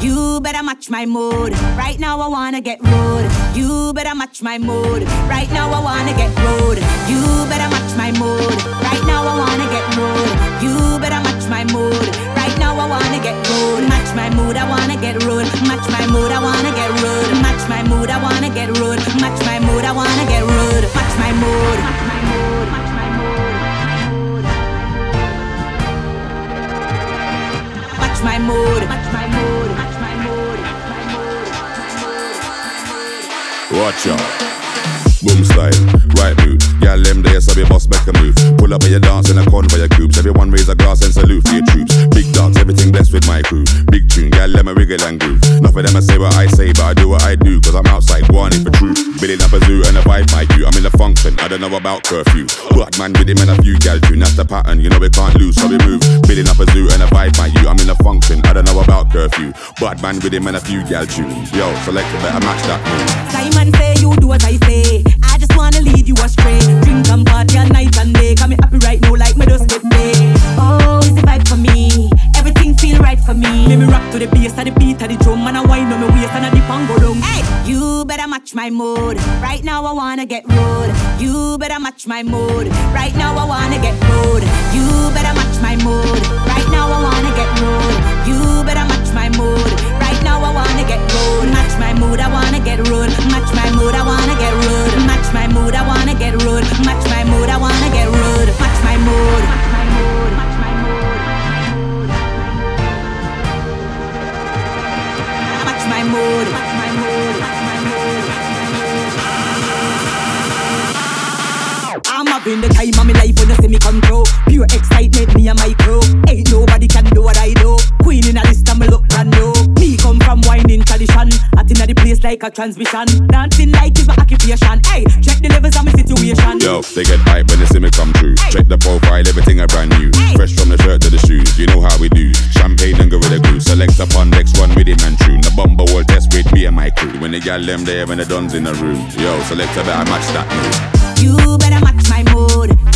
You better match my mood. Right now I wanna get rude. You better match my mood. Right now I wanna get rude. You better match my mood. Right now I wanna get rude. You better match my mood. Right now I wanna get rude. Match my mood, I wanna get rude. Match my mood, I wanna get rude. Match my mood, I wanna get rude. Match my mood, I wanna get rude. Match my mood. Match my mood. Match my mood. Match my mood. Match my mood. Match my mood. Watch out. Boom style, right mood. Girl, them there, so we must make a move. Pull up and you dance in a convoy of groups. Everyone raise a glass and salute for your troops. Big dogs, everything blessed with my crew. Big tune, girl, let me wriggle and groove. Enough of them I say what I say, but I do what I do. Cause I'm outside, go on it for true. Building up a zoo and a vibe my you. I'm in the function, I don't know about curfew. Black man with him and a few gal tune. That's the pattern, you know we can't lose, so we move. Building up a zoo and a vibe my you. I'm in the function, I don't know about curfew. Bad man with him and a few gal tune. Yo, select a better match that move. Simon say you do what I say. I just wanna lead you astray. Drink and party all night and day. Got me happy right now like me just get paid. Oh, it's the vibe for me. Everything feel right for me. Let me rock to the bass of the beat of the drum. And I wind on my waist and I dip and go down. Hey, you better match my mood. Right now I wanna get rude. You better match my mood. Right now I wanna get rude. You better match my mood. Right now I wanna get rude. You better match my mood. Right now I wanna get rude. Match my mood, I wanna get rude. Match my mood, I wanna get rude. Match my mood, I wanna get rude. Match my mood, I wanna get rude. Match my mood. Match my mood. Match my mood. Match my mood. Match my mood. Match my mood. I'm having the time of my life when you see me come through. Pure excitement, me and my crew. Ain't nobody can do what I do. Queen in a list and me look brand new. Me come from whining tradition. Acting at the place like a transmission. Dancing like it's my occupation. Hey, check the levels of my situation. Yo, they get hype when they see me come through. Hey. Check the profile, everything are brand new. Hey. Fresh from the shirt to the shoes, you know how we do. Champagne and Gorilla Glue. Select upon next one with him and tune. The bumper will test with me and my crew. When they gal them there, when the dons in the room. Yo, select a better match that move. You better match my mood.